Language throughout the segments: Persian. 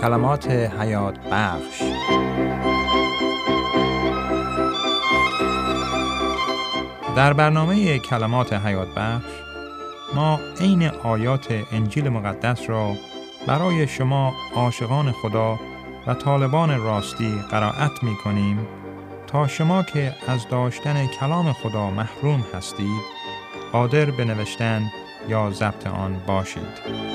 کلمات حیات بخش. در برنامه کلمات حیات بخش ما عین آیات انجیل مقدس را برای شما عاشقان خدا و طالبان راستی قرائت می کنیم تا شما که از داشتن کلام خدا محروم هستید قادر به نوشتن یا ضبط آن باشید.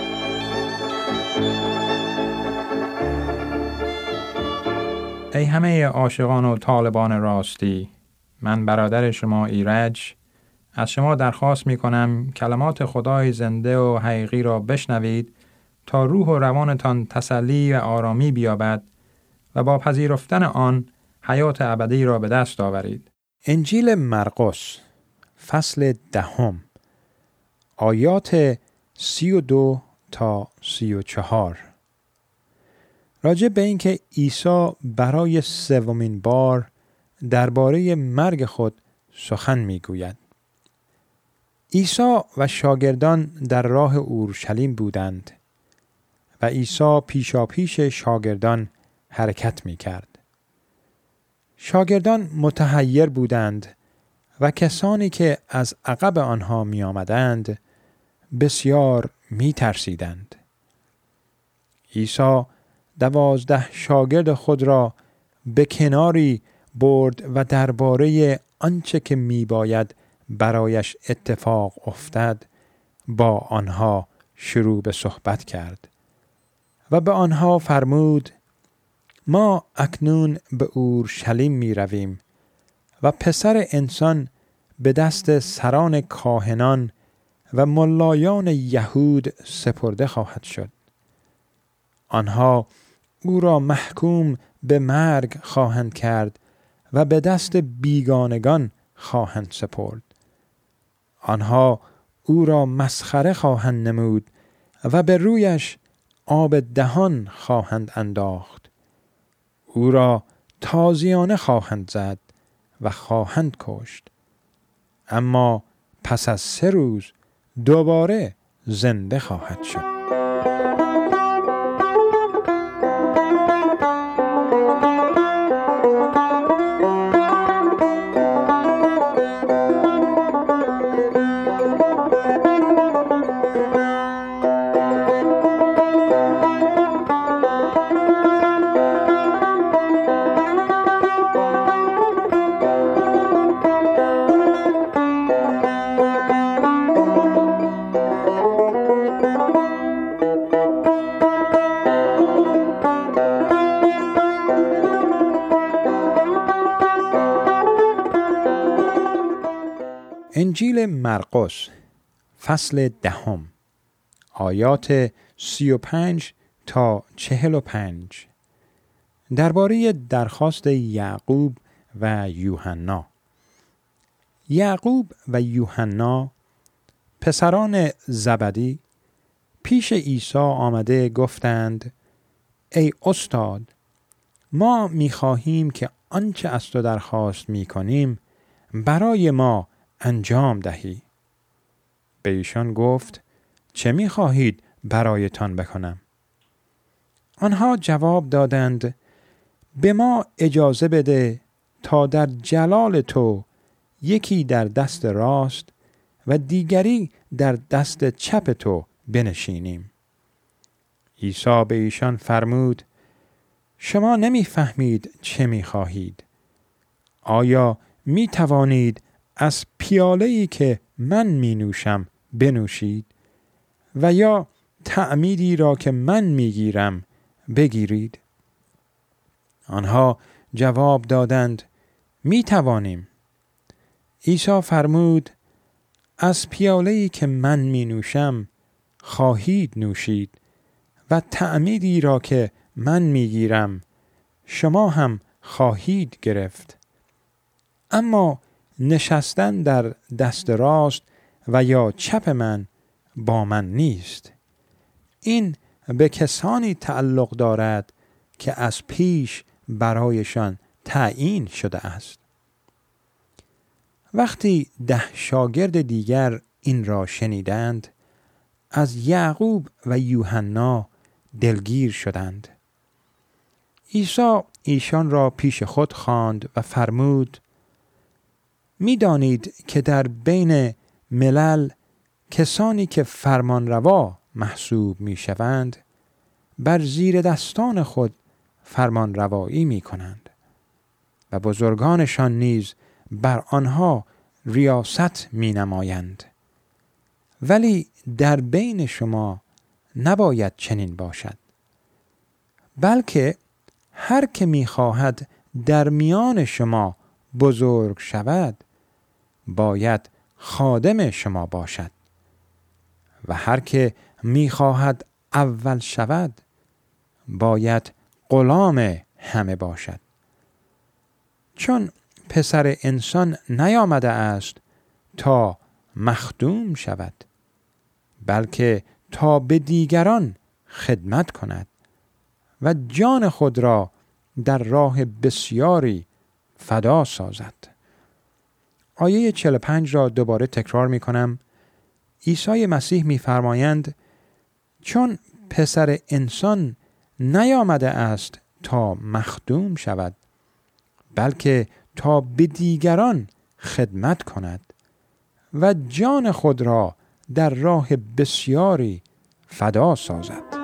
ای همه عاشقان و طالبان راستی، من برادر شما ایرج از شما درخواست می کنم کلمات خدای زنده و حقیقی را بشنوید تا روح و روانتان تسلی و آرامی بیابد و با پذیرفتن آن حیات ابدی را به دست آورید. انجیل مرقس فصل 10 آیات 32 تا 34 راجع به اینکه عیسی برای سومین بار درباره مرگ خود سخن میگوید. عیسی و شاگردان در راه اورشلیم بودند و عیسی پیشاپیش شاگردان حرکت میکرد. شاگردان متحیر بودند و کسانی که از عقب آنها می آمدند بسیار می ترسیدند. عیسی 12 شاگرد خود را به کناری برد و درباره آنچه که می باید برایش اتفاق افتد با آنها شروع به صحبت کرد و به آنها فرمود: ما اکنون به اورشلیم می رویم و پسر انسان به دست سران کاهنان و ملایان یهود سپرده خواهد شد. آنها او را محکوم به مرگ خواهند کرد و به دست بیگانگان خواهند سپرد. آنها او را مسخره خواهند نمود و به رویش آب دهان خواهند انداخت. او را تازیانه خواهند زد و خواهند کشت. اما پس از 3 روز دوباره زنده خواهد شد. انجیل مرقس فصل 10 آیات 35 تا 45 درباره درخواست یعقوب و یوحنا. یعقوب و یوحنا پسران زبدی پیش عیسی آمده گفتند: ای استاد، ما می‌خواهیم که آنچه از تو درخواست می‌کنیم برای ما انجام دهی. به ایشان گفت: چه می‌خواهید برایتان بکنم؟ آنها جواب دادند: به ما اجازه بده تا در جلال تو یکی در دست راست و دیگری در دست چپ تو بنشینیم. عیسی به ایشان فرمود: شما نمی‌فهمید چه می‌خواهید. آیا می‌توانید از پیاله‌ای که من می نوشم بنوشید و یا تعمیدی را که من می گیرم بگیرید؟ آنها جواب دادند: می توانیم. عیسی فرمود: از پیاله‌ای که من می نوشم خواهید نوشید و تعمیدی را که من می گیرم شما هم خواهید گرفت. اما نشستن در دست راست و یا چپ من با من نیست. این به کسانی تعلق دارد که از پیش برایشان تعیین شده است. وقتی 10 شاگرد دیگر این را شنیدند، از یعقوب و یوحنا دلگیر شدند عیسی ایشان را پیش خود خواند و فرمود: می‌دانید که در بین ملل کسانی که فرمانروا محسوب می‌شوند بر زیر دستان خود فرمانروایی می‌کنند و بزرگانشان نیز بر آنها ریاست می‌نمایند. ولی در بین شما نباید چنین باشد، بلکه هر که می‌خواهد در میان شما بزرگ شود باید خادم شما باشد و هر که می‌خواهد اول شود باید غلام همه باشد. چون پسر انسان نیامده است تا مخدوم شود، بلکه تا به دیگران خدمت کند و جان خود را در راه بسیاری فدا سازد. آیه 45 را دوباره تکرار می کنم. عیسی مسیح می فرمایند: چون پسر انسان نیامده است تا مخدوم شود، بلکه تا به دیگران خدمت کند و جان خود را در راه بسیاری فدا سازد.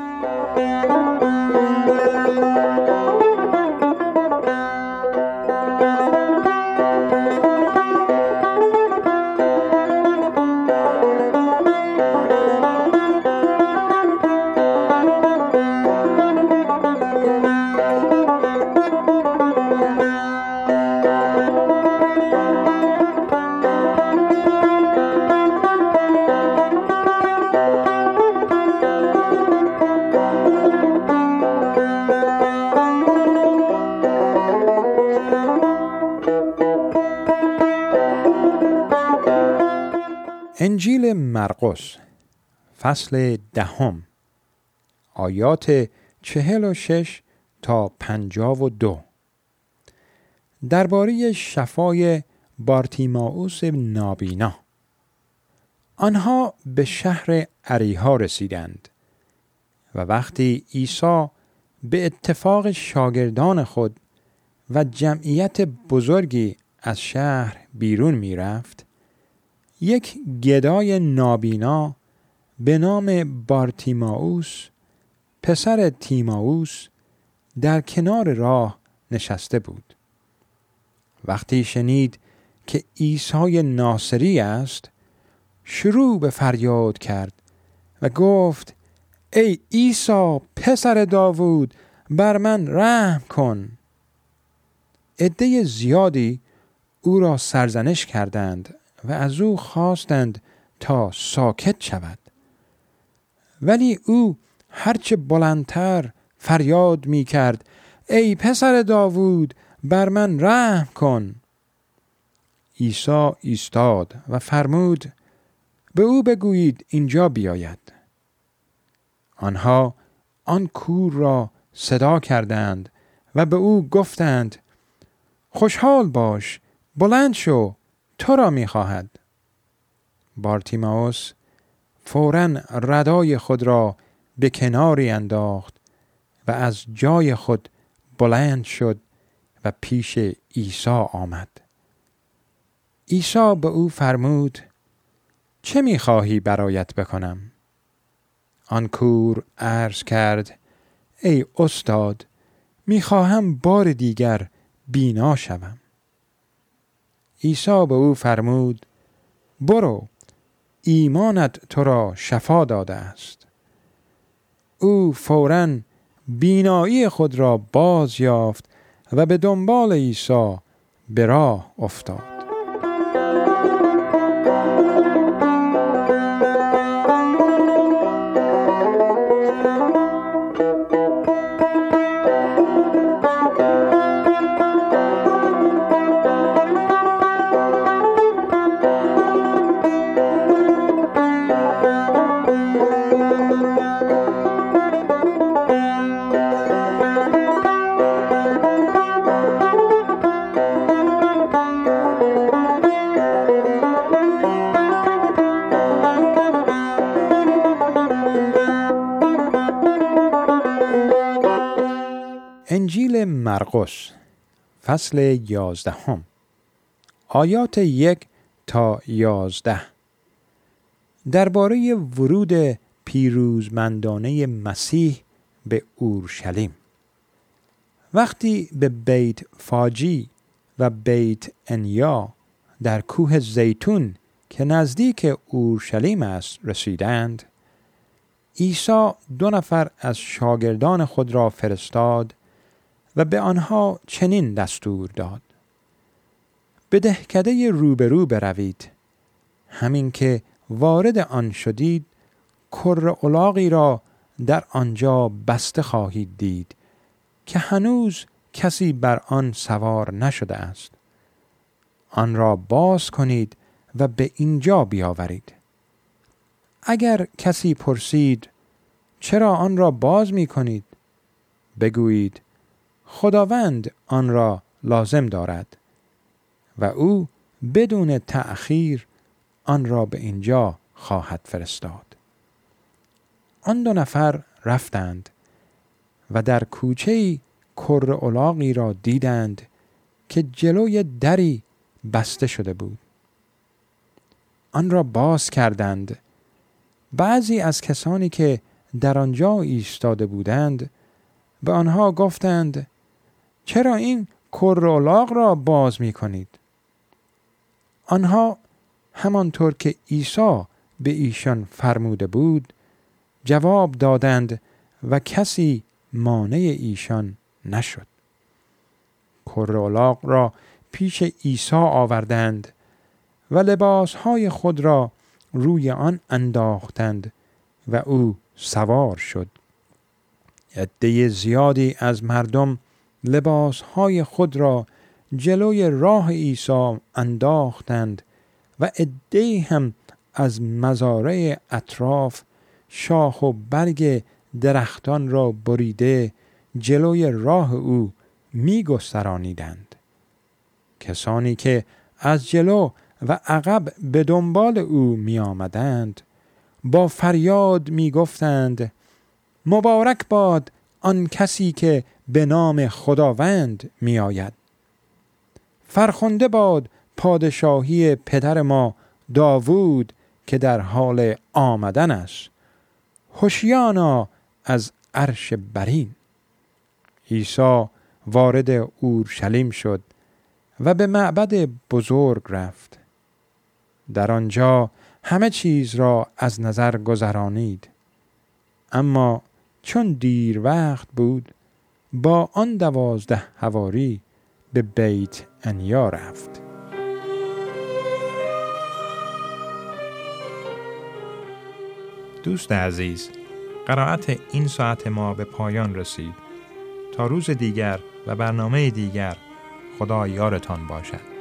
انجیل مرقس فصل 10 آیات 46 تا 52 درباره شفای بارتیمائوس نابینا. آنها به شهر اریحا رسیدند و وقتی عیسی به اتفاق شاگردان خود و جمعیت بزرگی از شهر بیرون می رفت، یک گدای نابینا به نام بارتیمائوس پسر تیمائوس در کنار راه نشسته بود. وقتی شنید که عیسی ناصری است، شروع به فریاد کرد و گفت: ای عیسی پسر داوود، بر من رحم کن. عده زیادی او را سرزنش کردند و از او خواستند تا ساکت شود، ولی او هرچه بلندتر فریاد می کرد: ای پسر داوود، بر من رحم کن. عیسی ایستاد و فرمود: به او بگویید اینجا بیاید. آنها آن کور را صدا کردند و به او گفتند: خوشحال باش، بلند شو، تو را می خواهد. بارتیمائوس فوراً ردای خود را به کناری انداخت و از جای خود بلند شد و پیش عیسی آمد. عیسی به او فرمود: چه می خواهی برایت بکنم؟ آن کور عرض کرد: ای استاد، می خواهم بار دیگر بینا شوم. عیسی به او فرمود: برو، ایمانت تو را شفا داده است. او فوراً بینایی خود را باز یافت و به دنبال عیسی به راه افتاد. مرقس فصل 11 آیات 1 تا 11 درباره ورود پیروزمندانه مسیح به اورشلیم. وقتی به بیت فاجی و بیت انیا در کوه زیتون که نزدیک اورشلیم است رسیدند، عیسی 2 نفر از شاگردان خود را فرستاد و به آنها چنین دستور داد: به دهکده روبرو بروید. همین که وارد آن شدید، کره الاغی را در آنجا بسته خواهید دید که هنوز کسی بر آن سوار نشده است. آن را باز کنید و به اینجا بیاورید. اگر کسی پرسید چرا آن را باز می کنید؟ بگویید خداوند آن را لازم دارد و او بدون تأخیر آن را به اینجا خواهد فرستاد. آن 2 نفر رفتند و در کوچه‌ای کره الاغی را دیدند که جلوی دری بسته شده بود. آن را باز کردند. بعضی از کسانی که در آنجا ایستاده بودند به آنها گفتند چرا این کره الاغ را باز می کنید؟ آنها همانطور که عیسی به ایشان فرموده بود جواب دادند و کسی مانع ایشان نشد. کره الاغ را پیش عیسی آوردند و لباسهای خود را روی آن انداختند و او سوار شد. عده زیادی از مردم لباسهای خود را جلوی راه عیسی انداختند و عده هم از مزارع اطراف شاخ و برگ درختان را بریده جلوی راه او می گسترانیدند. کسانی که از جلو و عقب به دنبال او می آمدند با فریاد می گفتند مبارک باد آن کسی که به نام خداوند می آید. فرخنده باد پادشاهی پدر ما داوود که در حال آمدن است. هوشیانا از عرش برین. عیسی وارد اورشلیم شد و به معبد بزرگ رفت. در آنجا همه چیز را از نظر گذرانید. اما چون دیر وقت بود با آن 12 حواری به بیت انیا رفت. دوست عزیز، قرائت این ساعت ما به پایان رسید. تا روز دیگر و برنامه دیگر، خدا یارتان باشد.